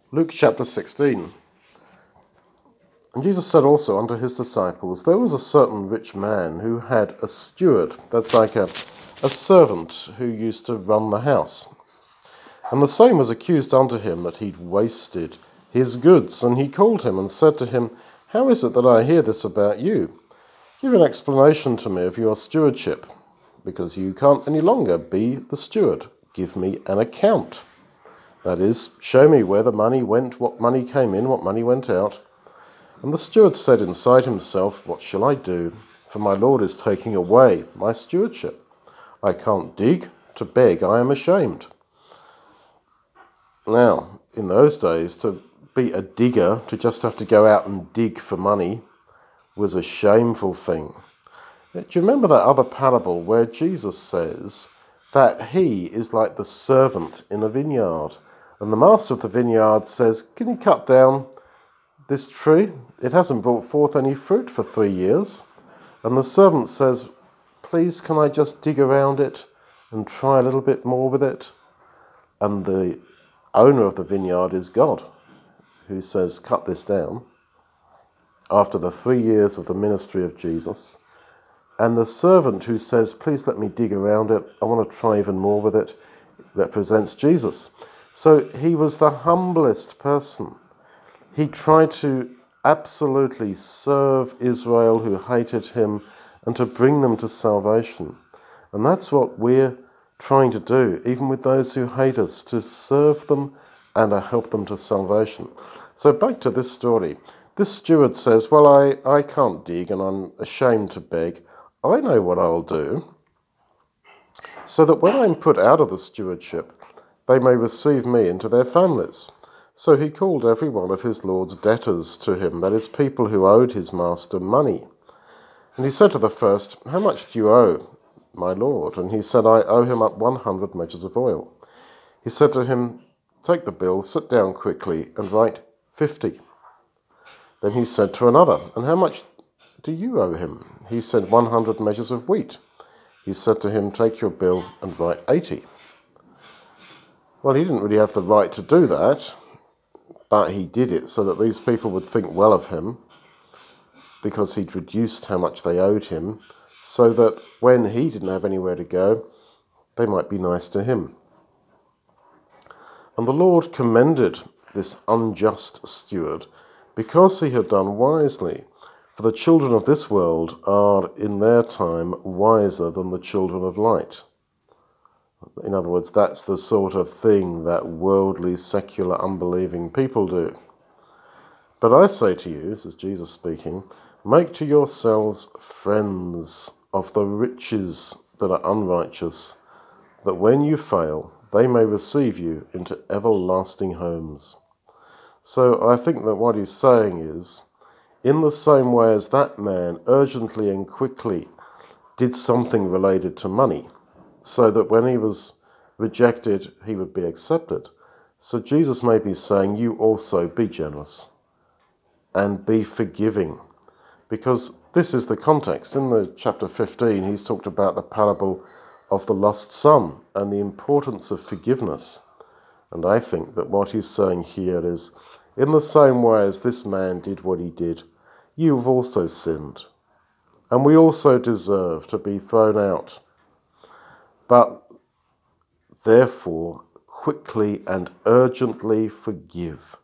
Luke chapter 16. And Jesus said also unto his disciples, There was a certain rich man who had a steward, that's like a servant who used to run the house. And the same was accused unto him that he'd wasted his goods. And he called him and said to him, How is it that I hear this about you? Give an explanation to me of your stewardship, because you can't any longer be the steward. Give me an account. That is, show me where the money went, what money came in, what money went out. And the steward said inside himself, What shall I do? For my Lord is taking away my stewardship. I can't dig, to beg I am ashamed. Now, in those days, to be a digger, to just have to go out and dig for money, was a shameful thing. Do you remember that other parable where Jesus says that he is like the servant in a vineyard? And the master of the vineyard says, Can you cut down this tree? It hasn't brought forth any fruit for 3 years. And the servant says, Please, can I just dig around it and try a little bit more with it? And the owner of the vineyard is God, who says, Cut this down. After the 3 years of the ministry of Jesus. And the servant who says, Please let me dig around it, I want to try even more with it, represents Jesus. So he was the humblest person. He tried to absolutely serve Israel who hated him and to bring them to salvation. And that's what we're trying to do, even with those who hate us, to serve them and to help them to salvation. So back to this story. This steward says, Well, I can't dig and I'm ashamed to beg. I know what I'll do, so that when I'm put out of the stewardship, they may receive me into their families. So he called every one of his lord's debtors to him, that is, people who owed his master money. And he said to the first, How much do you owe, my lord? And he said, I owe him up 100 measures of oil. He said to him, Take the bill, sit down quickly, and write 50. Then he said to another, And how much do you owe him? He said, 100 measures of wheat. He said to him, Take your bill and write 80. Well, he didn't really have the right to do that, but he did it so that these people would think well of him, because he'd reduced how much they owed him, so that when he didn't have anywhere to go, they might be nice to him. And the Lord commended this unjust steward because he had done wisely. For the children of this world are in their time wiser than the children of light. In other words, that's the sort of thing that worldly, secular, unbelieving people do. But I say to you, this is Jesus speaking, make to yourselves friends of the riches that are unrighteous, that when you fail, they may receive you into everlasting homes. So I think that what he's saying is, in the same way as that man urgently and quickly did something related to money, so that when he was rejected, he would be accepted. So Jesus may be saying, you also be generous and be forgiving. Because this is the context. In the chapter 15, he's talked about the parable of the lost son and the importance of forgiveness. And I think that what he's saying here is, in the same way as this man did what he did, you've also sinned. And we also deserve to be thrown out. But therefore, quickly and urgently forgive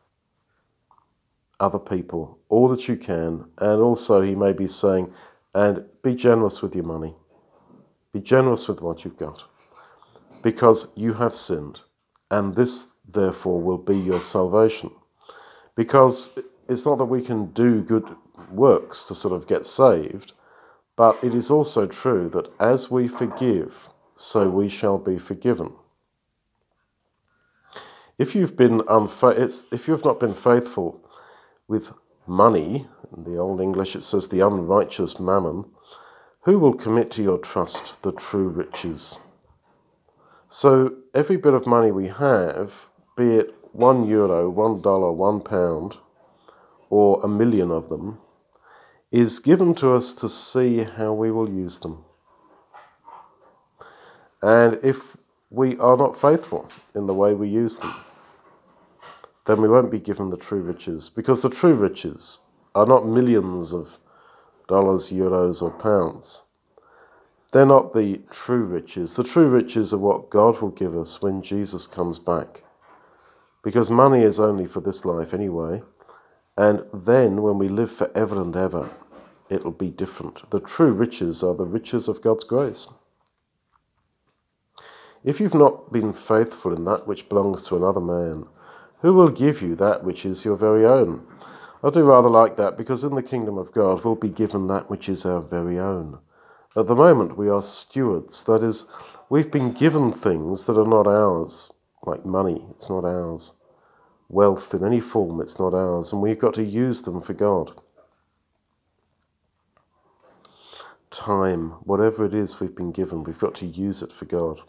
other people all that you can. And also, he may be saying, and be generous with your money. Be generous with what you've got. Because you have sinned. And this, therefore, will be your salvation. Because it's not that we can do good works to sort of get saved, but it is also true that as we forgive, so we shall be forgiven. If you've not been faithful with money, in the Old English it says the unrighteous mammon, who will commit to your trust the true riches? So every bit of money we have, be it €1, $1, £1, or 1,000,000 of them, is given to us to see how we will use them. And if we are not faithful in the way we use them, then we won't be given the true riches, because the true riches are not millions of dollars, euros, or pounds. They're not the true riches. The true riches are what God will give us when Jesus comes back. Because money is only for this life anyway, and then when we live forever and ever, it'll be different. The true riches are the riches of God's grace. If you've not been faithful in that which belongs to another man, who will give you that which is your very own? I do rather like that, because in the kingdom of God we'll be given that which is our very own. At the moment we are stewards, that is, we've been given things that are not ours, like money, it's not ours. Wealth in any form, it's not ours, and we've got to use them for God. Time, whatever it is we've been given, we've got to use it for God.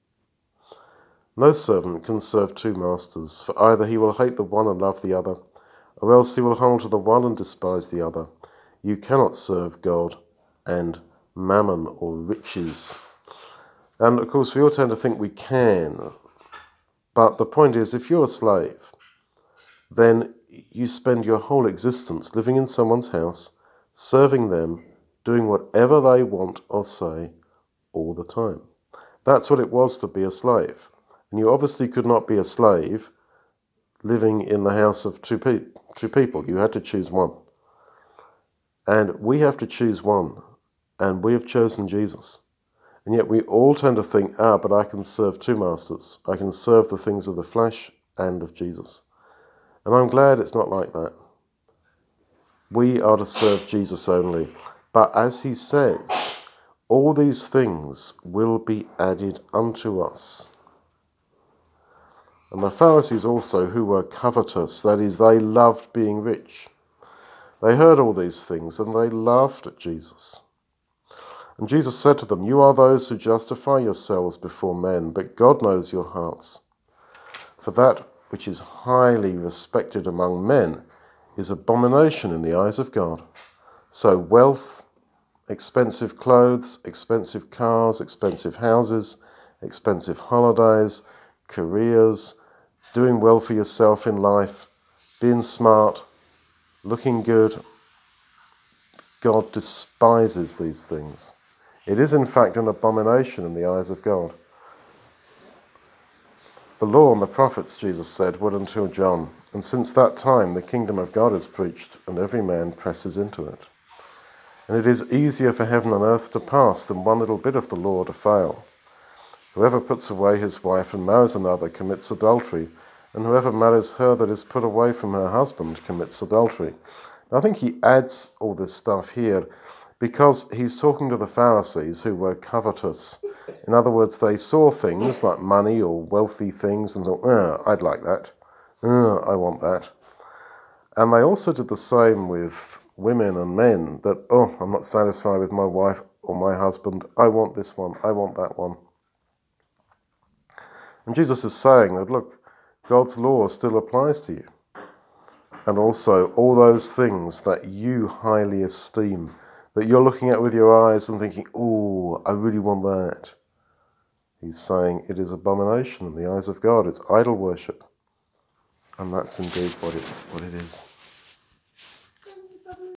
No servant can serve two masters, for either he will hate the one and love the other, or else he will hold to the one and despise the other. You cannot serve God and mammon or riches. And of course we all tend to think we can, but the point is, if you're a slave, then you spend your whole existence living in someone's house, serving them, doing whatever they want or say all the time. That's what it was to be a slave. And you obviously could not be a slave living in the house of two people. You had to choose one. And we have to choose one. And we have chosen Jesus. And yet we all tend to think, but I can serve two masters. I can serve the things of the flesh and of Jesus. And I'm glad it's not like that. We are to serve Jesus only. But as he says, all these things will be added unto us. And the Pharisees also, who were covetous, that is, they loved being rich. They heard all these things and they laughed at Jesus. And Jesus said to them, you are those who justify yourselves before men, but God knows your hearts. For that which is highly respected among men is abomination in the eyes of God. So wealth, expensive clothes, expensive cars, expensive houses, expensive holidays, careers, doing well for yourself in life, being smart, looking good, God despises these things. It is in fact an abomination in the eyes of God. The law and the prophets, Jesus said, were until John, and since that time the kingdom of God is preached, and every man presses into it. And it is easier for heaven and earth to pass than one little bit of the law to fail. Whoever puts away his wife and marries another commits adultery, and whoever marries her that is put away from her husband commits adultery. I think he adds all this stuff here because he's talking to the Pharisees who were covetous. In other words, they saw things like money or wealthy things and thought, I'd like that. I want that. And they also did the same with women and men, that, I'm not satisfied with my wife or my husband. I want this one. I want that one. And Jesus is saying that, look, God's law still applies to you. And also all those things that you highly esteem, that you're looking at with your eyes and thinking, I really want that. He's saying it is abomination in the eyes of God. It's idol worship. And that's indeed what it is.